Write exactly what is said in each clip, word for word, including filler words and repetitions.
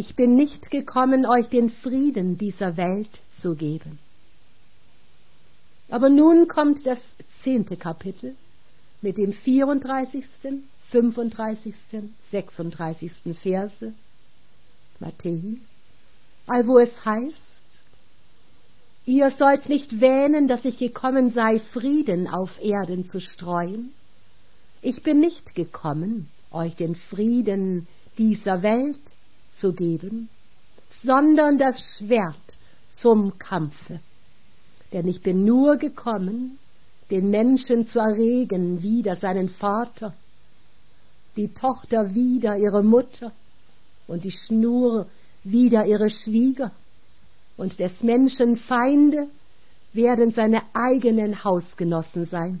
Ich bin nicht gekommen, euch den Frieden dieser Welt zu geben. Aber nun kommt das zehnte Kapitel mit dem vierunddreißigsten, fünfunddreißigsten, sechsunddreißigsten Verse Matthäus, allwo es heißt: Ihr sollt nicht wähnen, dass ich gekommen sei, Frieden auf Erden zu streuen. Ich bin nicht gekommen, euch den Frieden dieser Welt zu geben, sondern das Schwert zum Kampfe. Denn ich bin nur gekommen, den Menschen zu erregen, wider seinen Vater, die Tochter wider ihre Mutter und die Schnur wider ihre Schwieger, und des Menschen Feinde werden seine eigenen Hausgenossen sein.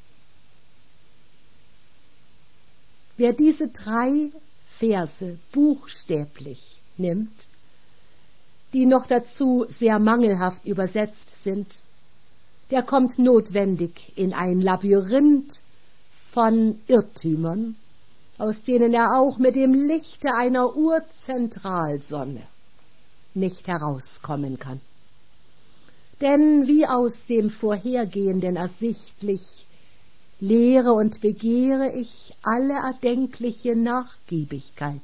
Wer diese drei Verse buchstäblich nimmt, die noch dazu sehr mangelhaft übersetzt sind, der kommt notwendig in ein Labyrinth von Irrtümern, aus denen er auch mit dem Lichte einer Urzentralsonne nicht herauskommen kann. Denn wie aus dem Vorhergehenden ersichtlich, lehre und begehre ich alle erdenkliche Nachgiebigkeit,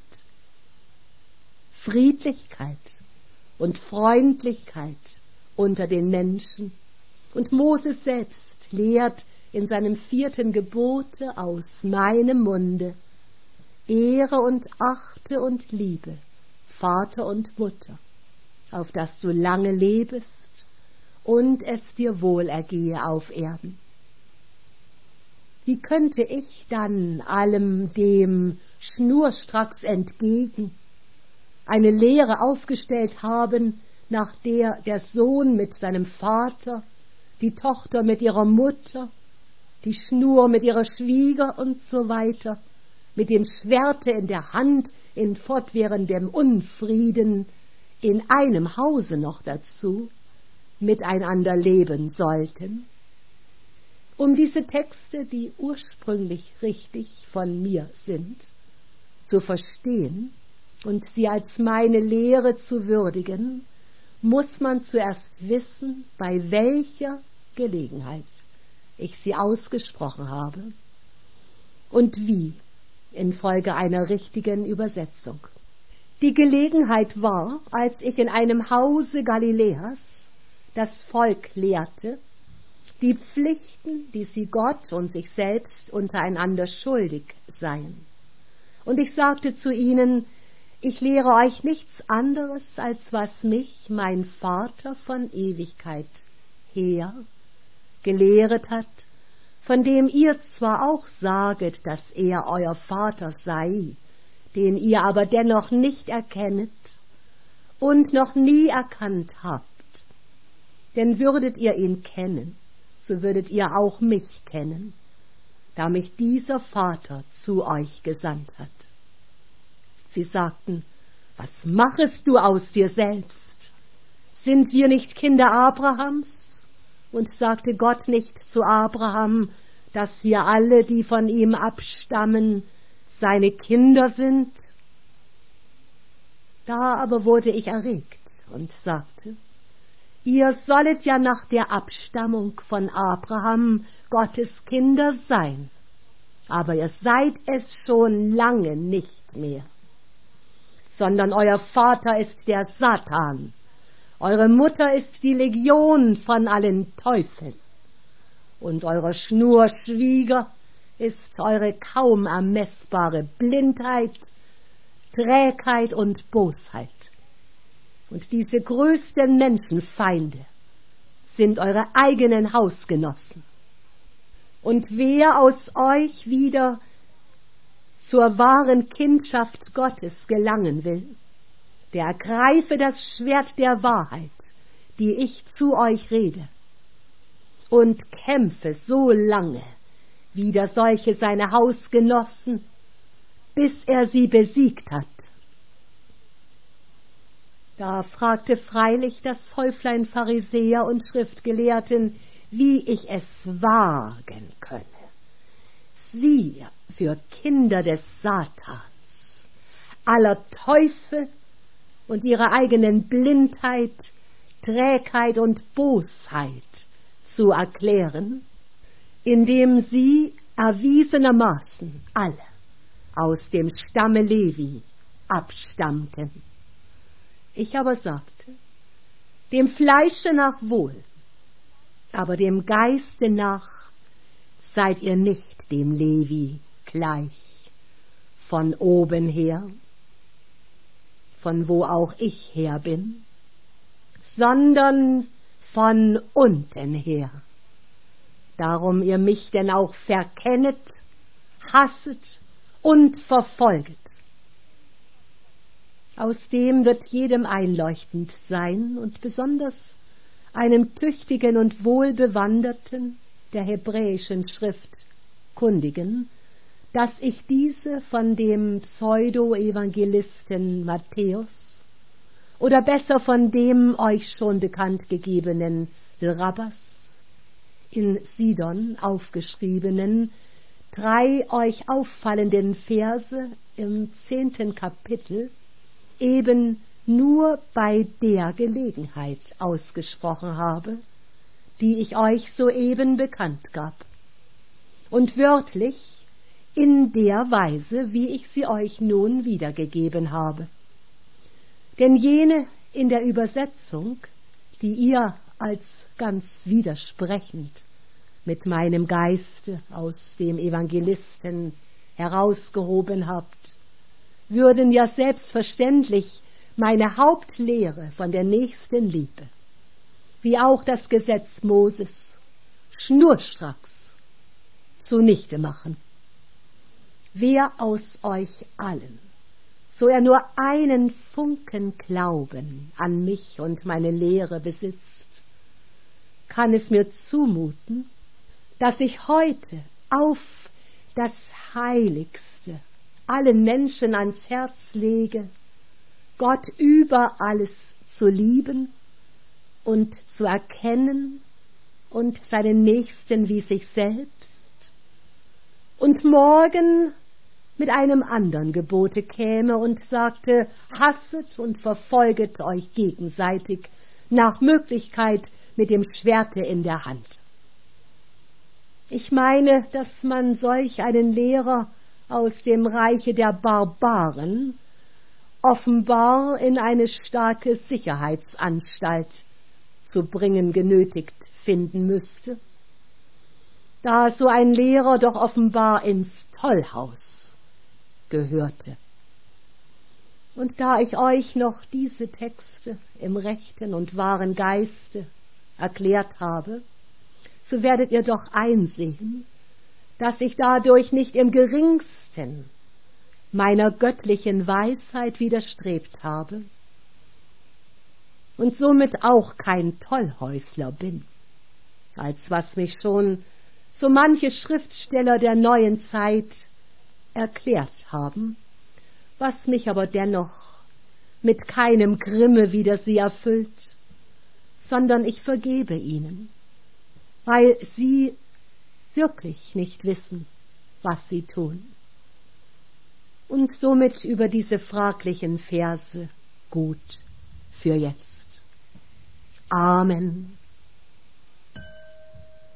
Friedlichkeit und Freundlichkeit unter den Menschen. Und Moses selbst lehrt in seinem vierten Gebote aus meinem Munde: Ehre und achte und liebe Vater und Mutter, auf dass du lange lebest und es dir wohl ergehe auf Erden. Wie könnte ich dann allem dem schnurstracks entgegen eine Lehre aufgestellt haben, nach der der Sohn mit seinem Vater, die Tochter mit ihrer Mutter, die Schnur mit ihrer Schwieger und so weiter, mit dem Schwerte in der Hand in fortwährendem Unfrieden, in einem Hause noch dazu, miteinander leben sollten? Um diese Texte, die ursprünglich richtig von mir sind, zu verstehen und sie als meine Lehre zu würdigen, muss man zuerst wissen, bei welcher Gelegenheit ich sie ausgesprochen habe und wie, infolge einer richtigen Übersetzung. Die Gelegenheit war, als ich in einem Hause Galiläas das Volk lehrte, die Pflichten, die sie Gott und sich selbst untereinander schuldig seien. Und ich sagte zu ihnen: Ich lehre euch nichts anderes, als was mich mein Vater von Ewigkeit her gelehret hat, von dem ihr zwar auch saget, dass er euer Vater sei, den ihr aber dennoch nicht erkennet und noch nie erkannt habt. Denn würdet ihr ihn kennen, so würdet ihr auch mich kennen, da mich dieser Vater zu euch gesandt hat. Sie sagten: Was machest du aus dir selbst? Sind wir nicht Kinder Abrahams? Und sagte Gott nicht zu Abraham, dass wir alle, die von ihm abstammen, seine Kinder sind? Da aber wurde ich erregt und sagte: Ihr sollet ja nach der Abstammung von Abraham Gottes Kinder sein, aber ihr seid es schon lange nicht mehr, sondern euer Vater ist der Satan, eure Mutter ist die Legion von allen Teufeln, und eure Schnurschwieger ist eure kaum ermessbare Blindheit, Trägheit und Bosheit. Und diese größten Menschenfeinde sind eure eigenen Hausgenossen. Und wer aus euch wieder zur wahren Kindschaft Gottes gelangen will, der ergreife das Schwert der Wahrheit, die ich zu euch rede, und kämpfe so lange wider solche seine Hausgenossen, bis er sie besiegt hat. Da fragte freilich das Häuflein Pharisäer und Schriftgelehrten, wie ich es wagen könne, sie für Kinder des Satans, aller Teufel und ihrer eigenen Blindheit, Trägheit und Bosheit zu erklären, indem sie erwiesenermaßen alle aus dem Stamme Levi abstammten. Ich aber sagte, dem Fleische nach wohl, aber dem Geiste nach seid ihr nicht dem Levi gleich, von oben her, von wo auch ich her bin, sondern von unten her. Darum ihr mich denn auch verkennet, hasset und verfolget. Aus dem wird jedem einleuchtend sein und besonders einem tüchtigen und wohlbewanderten der hebräischen Schrift kundigen, dass ich diese von dem Pseudo-Evangelisten Matthäus oder besser von dem euch schon bekannt gegebenen Rabbas in Sidon aufgeschriebenen drei euch auffallenden Verse im zehnten Kapitel eben nur bei der Gelegenheit ausgesprochen habe, die ich euch soeben bekannt gab, und wörtlich in der Weise, wie ich sie euch nun wiedergegeben habe. Denn jene in der Übersetzung, die ihr als ganz widersprechend mit meinem Geiste aus dem Evangelisten herausgehoben habt, würden ja selbstverständlich meine Hauptlehre von der Nächstenliebe, wie auch das Gesetz Moses, schnurstracks zunichte machen. Wer aus euch allen, so er nur einen Funken Glauben an mich und meine Lehre besitzt, kann es mir zumuten, dass ich heute auf das Heiligste allen Menschen ans Herz lege, Gott über alles zu lieben und zu erkennen und seinen Nächsten wie sich selbst, und morgen mit einem anderen Gebote käme und sagte, hasset und verfolget euch gegenseitig, nach Möglichkeit mit dem Schwerte in der Hand. Ich meine, dass man solch einen Lehrer aus dem Reiche der Barbaren offenbar in eine starke Sicherheitsanstalt zu bringen genötigt finden müsste, da so ein Lehrer doch offenbar ins Tollhaus gehörte. Und da ich euch noch diese Texte im rechten und wahren Geiste erklärt habe, so werdet ihr doch einsehen, dass ich dadurch nicht im geringsten meiner göttlichen Weisheit widerstrebt habe und somit auch kein Tollhäusler bin, als was mich schon so manche Schriftsteller der neuen Zeit erklärt haben, was mich aber dennoch mit keinem Grimme wider sie erfüllt, sondern ich vergebe ihnen, weil sie wirklich nicht wissen, was sie tun. Und somit über diese fraglichen Verse gut für jetzt. Amen.